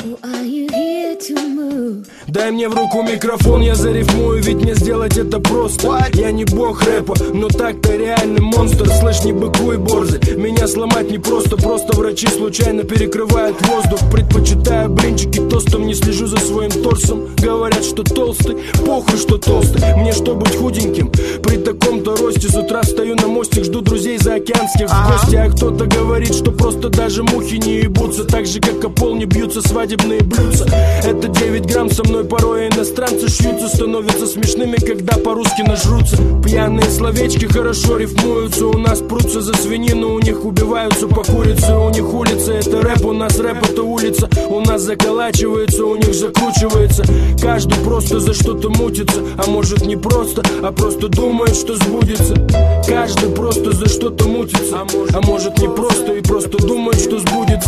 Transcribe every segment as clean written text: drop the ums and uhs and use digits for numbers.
Дай мне в руку микрофон, я зарифмую, ведь мне сделать это просто. Я не бог рэпа, но так-то реальный монстр. Слышь, не быкуй, борзый, меня сломать не просто. Просто врачи случайно перекрывают воздух. Предпочитаю блинчики тостом, не слежу за своим торсом. Говорят, что толстый, похуй, что толстый. Мне что быть худеньким? При таком-то росте с утра встаю на мостик, жду друзей заокеанских в гости. А кто-то говорит, что просто даже мухи не ебутся. Так же, как о пол не бьются свадебные блюдца. Это 9 грамм, со мной порой иностранцы шьются. Становятся смешными, когда по-русски нажрутся. Пьяные словечки хорошо рифмуются. У нас прутся за свинину, у них убиваются по курице. У них улица это рэп, у нас рэп это улица. У нас заколачивается, у них закручивается. Каждый просто за что-то мутится. А может не просто, а просто думает, что сбудется. Каждый просто за что-то мутится. А может не просто и просто думает, что сбудется.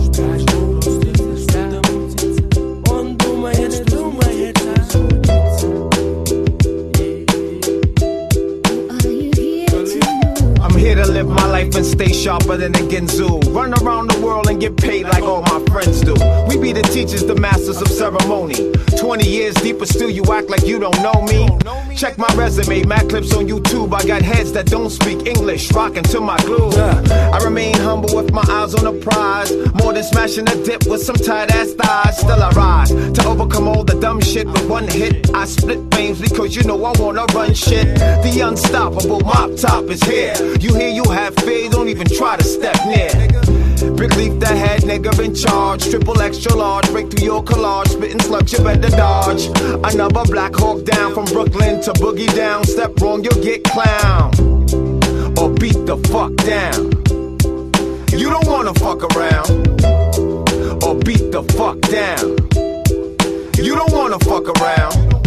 Live my life and stay sharper than a Ginzu. Run around the world and get paid like all my friends do. We be the teachers, the masters of ceremony. 20 years deep, but still you act like you don't know me. Check my resume, mad clips on YouTube. I got heads that don't speak English, rockin' to my glue. I remain humble with my eyes on the prize. More than smashing a dip with some tight ass thighs. Still I rise to overcome all the dumb shit with one hit. I split flames because you know I wanna run shit. The unstoppable mop top is here. You hear you have fear, don't even try to step near. Brick leaf the head, nigga in charge. Triple extra large, break through your collage. Spitting slugs, you better dodge. Another Black Hawk down from Brooklyn to Boogie Down. Step wrong, you'll get clown or beat the fuck down. You don't wanna fuck around or beat the fuck down. You don't wanna fuck around